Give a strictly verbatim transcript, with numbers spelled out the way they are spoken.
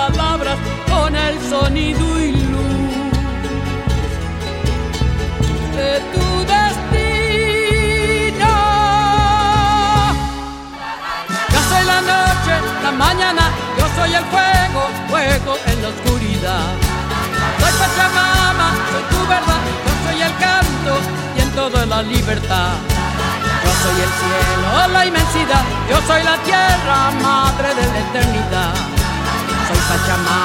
palabras con el sonido y luz de tu destino. Yo soy la noche, la mañana, yo soy el fuego, fuego en la oscuridad. Soy Pachamama, soy tu verdad, yo soy el canto y en todo es la libertad. Yo soy el cielo, la inmensidad, yo soy la tierra, madre de la eternidad. Soy Pachamama.